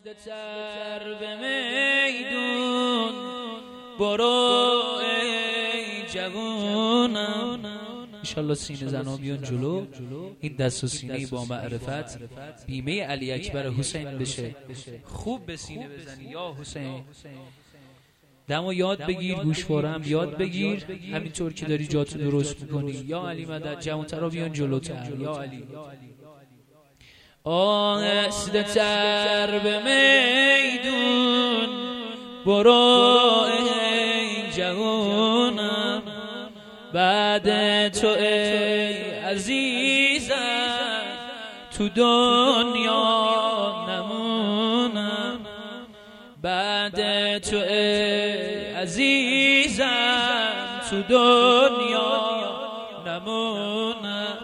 آهسته‌تر به میدون برو ای جوانم. انشالله سینه زنا بیان جلو، این دست و سینه با معرفت بیمه علی اکبر حسین بشه. خوب به سینه بزنی یا حسین. دمو یاد بگیر، گوشوارم یاد بگیر، همینطور که داری جاتو درست میکنی. یا علی مدد، جوانترا بیان جلوتر. یا علی. آهسته‌تر به میدون برو ای جوانم، بعد تو ای عزیزم تو دنیا نمونم، بعد تو ای عزیزم تو دنیا نمونم.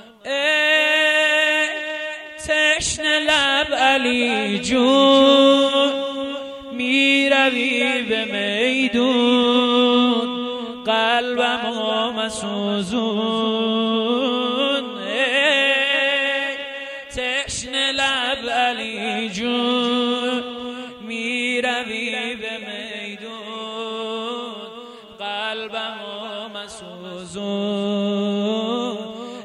تشنه لب علی جون میروی به میدون، قلبمو مسوزون. تشنه لب علی جون میروی به میدون، قلبمو مسوزون.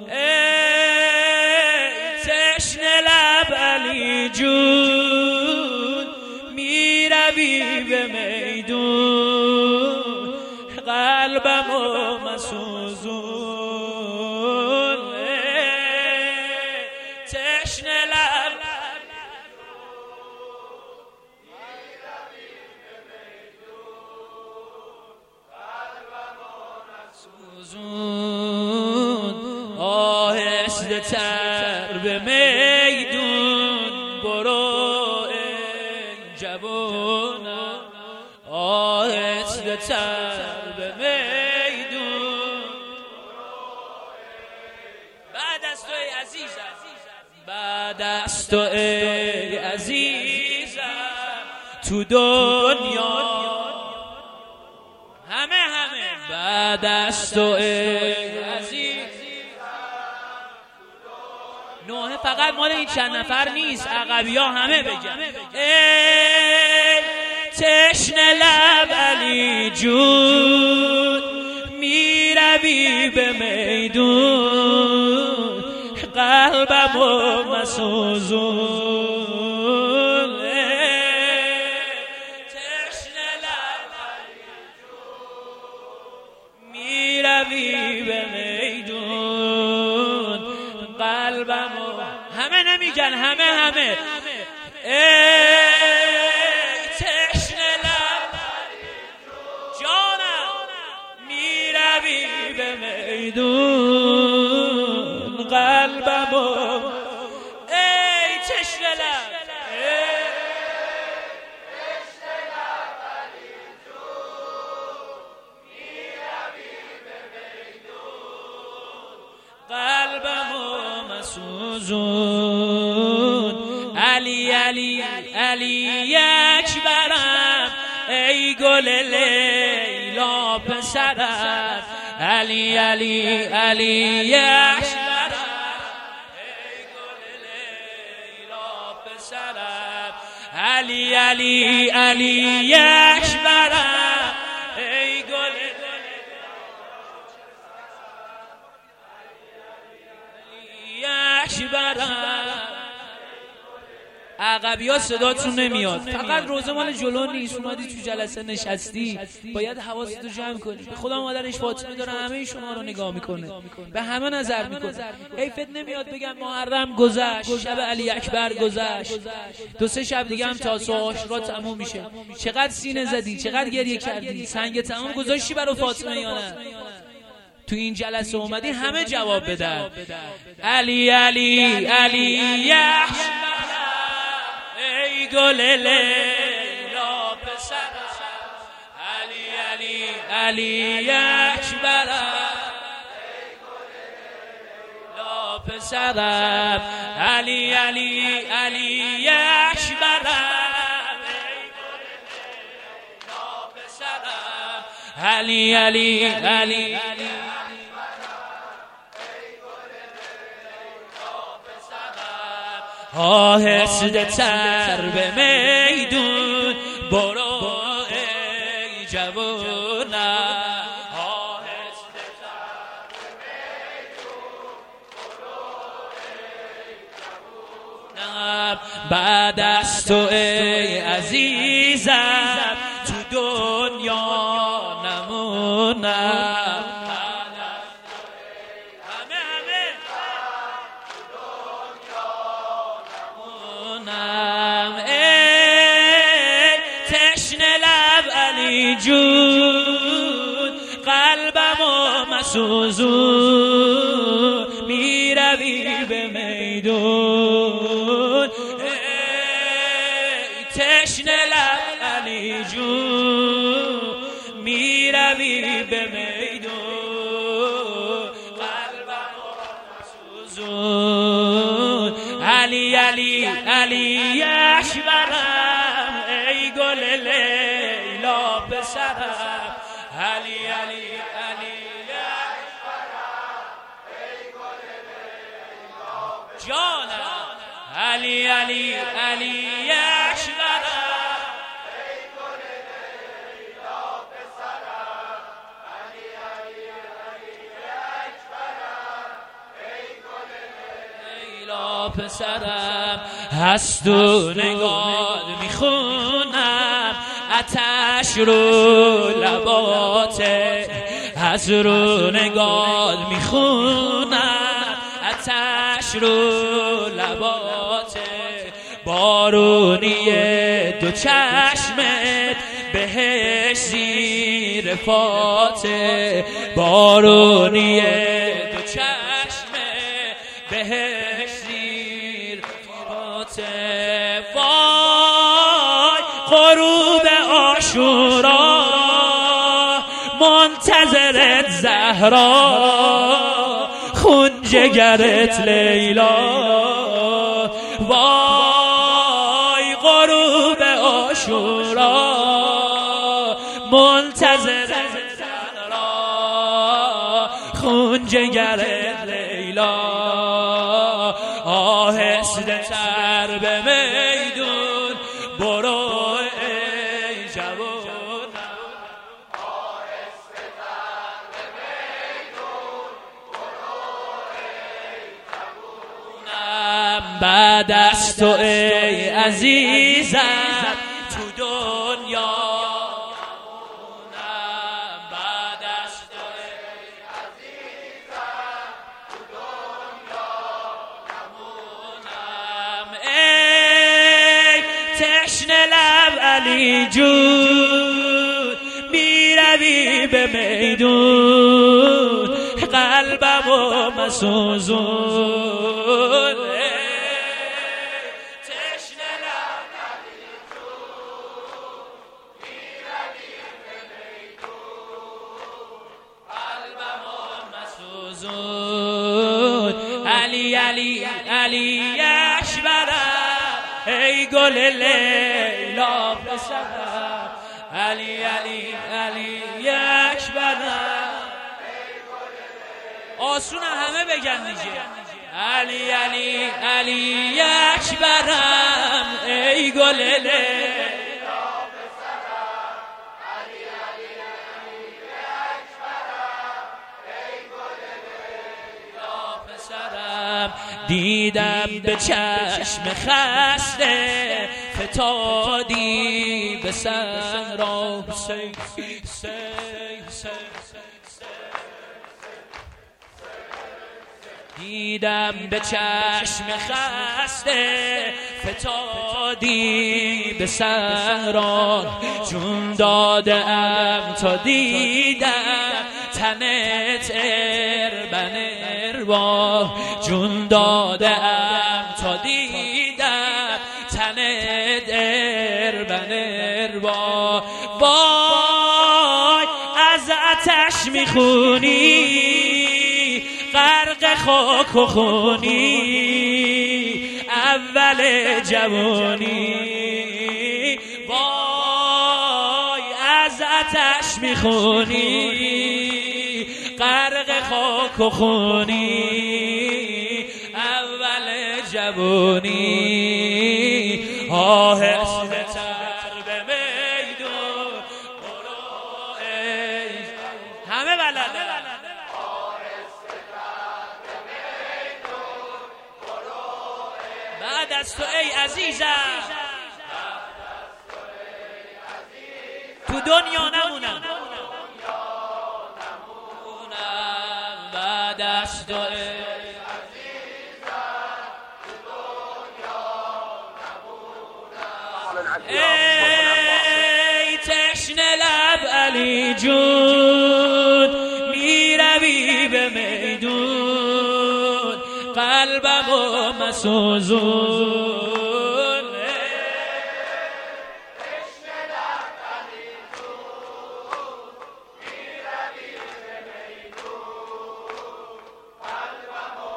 تشنه لب علی جون میروی به میدون، قلبمو مسوزون. تشنه لب میروی به میدون، قلبمو مسوزون. آهسته‌تر به میدون برو ای جوانم، آهسته‌تر به میدون. بعد از تو ای عزیزم، بعد از تو ای عزیزم تو دنیا همه بعد از تو ای عزیزم. نوحه فقط مال این چند نفر نیست، عقبی ها همه بگن. ای تشنه لب علی جون میروی به میدون، قلبمو مسوزون. تشنه لب علی جون میروی به میدون، قلبمو همه نمیگن، همه ای تشنه لب جانم میروی به میدون، قلبمو ای تشنه لب قلبمو مسوزون. علی علی علی اکبرم ای گل لیلا پسرم، علی علی علی اکبرم ای گل لیلا پسرم، علی علی علی اکبرم ای گل عقبی ها صداتون نمیاد، فقط روزه مال جلو نیست. اومدی تو جلسه نشستی، باید حواستو جمع کنی. به خدا مادرش فاطمه داره همه شما رو نگاه میکنه، به همه نظر میکنه. حیفت نمیاد بگم محرم گذشت، شب علی اکبر گذشت، 2-3 شب دیگه هم تاسوع و عاشورا تموم میشه. چقدر سینه زدی، چقدر گریه کردی، سنگ تمام گذاشتی برای فاطمه یا نه؟ تو این جلسه اومدی همه جواب بدن. علی علی علی ای گل لیلا پسرم، علی علی علی اکبرم ای گل لیلا پسرم، علی علی علی اکبرم ای گل لیلا پسرم، علی علی علی آهسته تر به میدون برو ای جوانم، آهسته تر به میدون برو ای جوانم. بعد از تو ای عزیزم تو دنیا نمونم، جون قلبمو مسوزون میروی به میدون، ای تشنه لب علی جون میروی به میدون، قلبمو مسوزون. علی علی علی اکبرم ای گل لیلا پسرم، علی علی علی اکبرم ای گل لیلا جانم، علی علی علی اکبرم ای گل لیلا پسرم، علی علی علی اکبرم ای گل لیلا پسرم. از تو نگات میخونم آتش رو لباته، از رو نگات میخونم آتش رو لباته، بارونی دو چشمت بهش زیر فاته، بارونی دو چشمت بهش زیر فاته. وای غروب عاشورا منتظرت زهرا، خون جگرت لیلا، وای غروب عاشورا منتظرت زهرا، خون جگرت لیلا، آهسته تر به میدون برو ای جوانم، آهسته تر به میدون برو ای جوانم. بعد از تو ای عزیزم تو دنیا نمونم، بعد از تو ای عزیزم تو دنیا نمونم، ای تشنه لب علی جون میروی به میدون، قلبمو مسوزون، تشنه لب علی جون میروی به میدون، قلبمو مسوزون. علی علی علی اکبرم ای گل لیلا پسرم، علی علی علی اکبرم آسون همه بگن دیگه، علی علی علی اکبرم ای گل لیلا پسرم، علی علی علی اکبرم ای گل لیلا پسرم. دیدم به چشم خسته فتادی به صحرا، حسین دیدم به چشم خسته فتادی به صحرا، جون دادم تا دیدم تنت اربن اروا، جون دادم تا دیدم تنت اربن اروا. وای از آتش میخونی غرق خاک و خونی اول جوانی، وای از آتش میخونی غرق خاک و خونی اول جوانی. جوونی آهسته تر به میدون برو ای همه بلده بعد از تو ای عزیزم تو دنیا نمونم بعد از تو ای ای تشنه لب علی جون میروی به میدون قلبم و مسوزون تشنه لب علی جون میروی به میدون قلبم و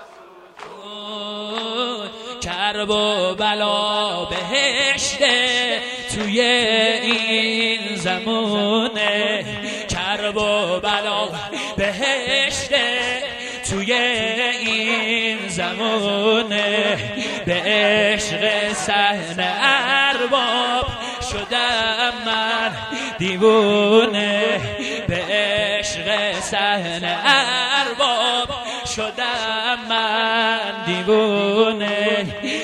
مسوزون کرب و بلا بهشته توی این زمونه کرب و بلا بهشته توی این زمونه به عشق صحن ارباب شدم من دیوونه به عشق صحن ارباب شدم من دیوونه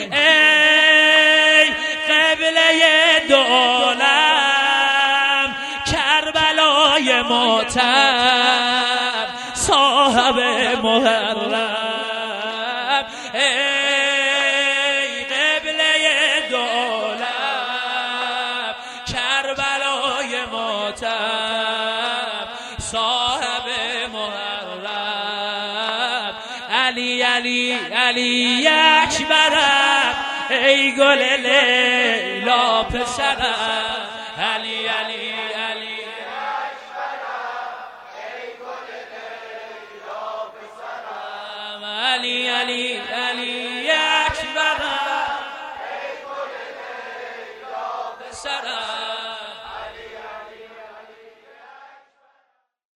ای قبله دو عالم کربلای ماتم صاحب محرم ای قبله دو عالم کربلای ماتم صاحب محرم علی علی علی اکبرم ای گل لیلا پسرم علی علی علی علی علی علی اکبرم ای گل لیلا پسرم